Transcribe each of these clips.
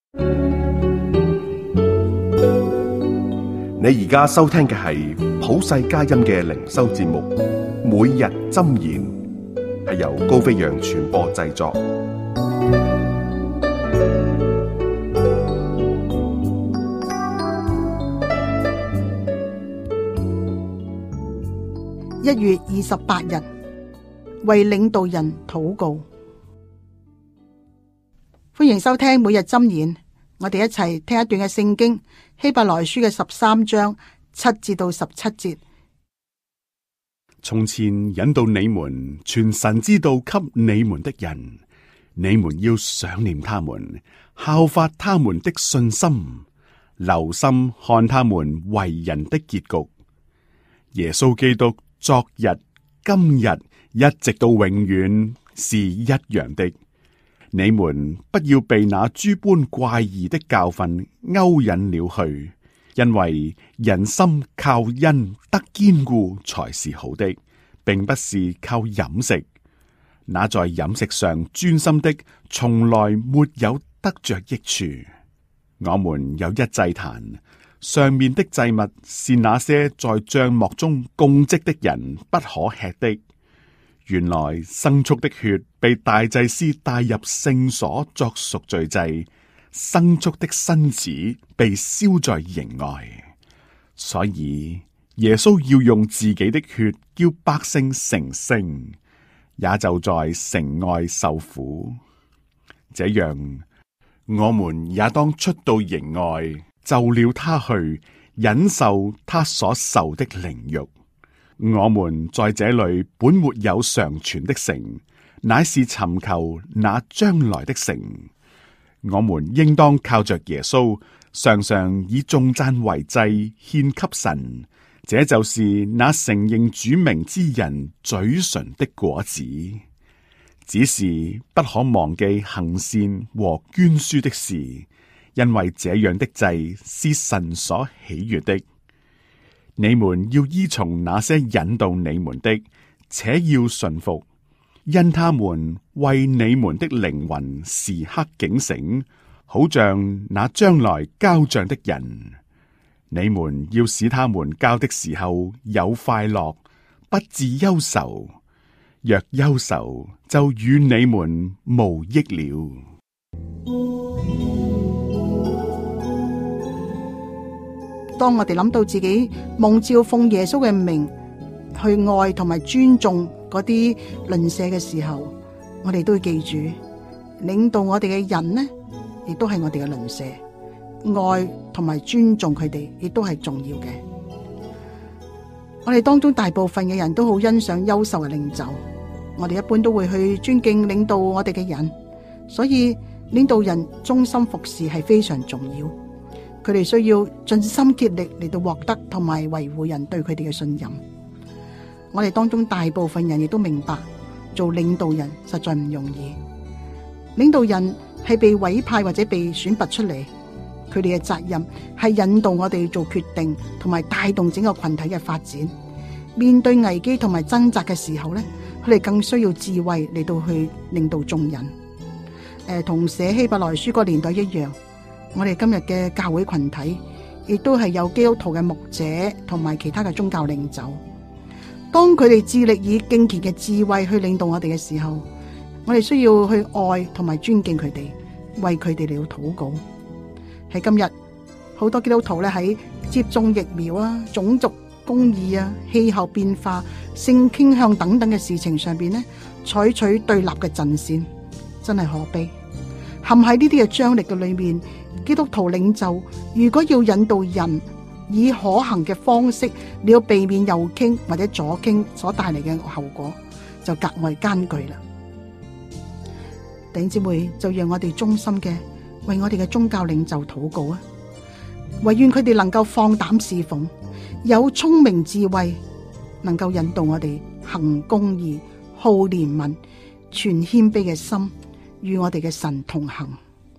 你而家收聽嘅係普世佳音嘅靈修節目，每日箴言，係由高飛揚傳播製作。 1月28日，為領導人禱告。歡迎收聽每日箴言，我哋一齊聽一段嘅聖經，希伯來書嘅13章7至到17節。 從前引導你們傳神之道給你們的人，你們要想念他們，效法他們的信心，留心看他們為人的結局。耶穌基督昨日、今日一直到永遠是一樣的。你們不要被那諸般怪異的教訓勾引了去，因為人心靠恩得堅固才是好的，並不是靠飲食。那在飲食上專心的，從來沒有得着益處。我們有一祭壇，上面的祭物是那些在帳幕中供職的人不可吃的。原來牲畜的血被大祭司帶入聖所作贖罪祭，牲畜的身子被燒在營外，所以耶穌要用自己的血叫百姓成聖，也就在城外受苦。這樣，我們也當出到營外，就了他去，忍受他所受的凌辱。我們在這裏本沒有常存的城，乃是尋求那將來的城。我們應當靠着耶穌，常常以頌讚為祭獻給神，這就是那承認主名之人嘴唇的果子。只是不可忘記行善和捐輸的事，因為這樣的祭是神所喜悅的。你們要依從那些引導你們的，且要順服，因他們為你們的靈魂時刻警醒，好像那將來交賬的人。你們要使他們交的時候有快樂，不致憂愁。若憂愁，就與你們無益了。 當我哋諗到自己蒙召奉耶穌嘅名去愛同埋尊重嗰啲鄰舍嘅時候，我哋都要記住，領導我哋嘅人呢，亦都係我哋嘅鄰舍，愛同埋尊重佢哋，亦都係重要嘅。我哋當中大部分嘅人都好欣賞優秀嘅領袖，我哋一般都會去尊敬領導我哋嘅人，所以領導人忠心服侍係非常重要。佢哋需要盡心竭力嚟到獲得同埋維護人對佢哋嘅信任。我哋當中大部分人亦都明白，做領導人實在唔容易。領導人係被委派或者被選拔出嚟，佢哋嘅責任係引導我哋做決定，同埋帶動整個群體嘅發展。面對危機同埋掙扎嘅時候咧，佢哋更需要智慧嚟到去領導眾人。同寫希伯來書個年代一樣。我哋今日嘅教會群體，亦都係有基督徒嘅牧者同埋其他嘅宗教領袖。當佢哋致力以敬虔嘅智慧去領導我哋嘅時候，我哋需要去愛同埋尊敬佢哋，為佢哋嚟到禱告。喺今日，好多基督徒咧喺接種疫苗啊、種族公義啊、氣候變化、性傾向等等嘅事情上邊咧，採取對立嘅陣線，真係可悲。陷喺呢啲嘅張力嘅裏面，基督徒領袖如果要引導人以可行嘅方式，你要避免右傾或者左傾所帶嚟嘅後果，就格外艱巨啦。弟兄姊妹，就讓我哋衷心嘅為我哋嘅宗教領袖禱告啊！唯願佢哋能夠放膽侍奉，有聰明智慧，能夠引導我哋行公義、好憐憫、全謙卑嘅心，與我哋嘅神同行。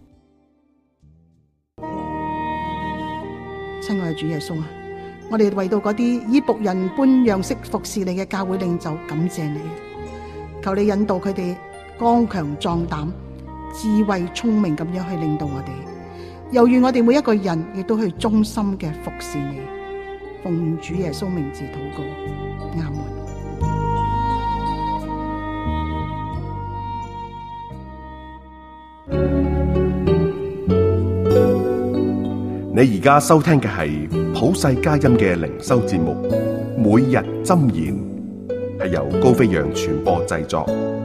親愛嘅主耶穌啊，我哋為到嗰啲以僕人般樣式服侍你嘅教會領袖感謝你，求你引導佢哋剛強壯膽、智慧聰明咁樣去領導我哋， 又願我哋每一個人亦都去忠心嘅服侍你。奉主耶穌名字禱告，阿門。 你而家收聽嘅係普世佳音嘅靈修節目《每日箴言》，係由高飛揚傳播製作。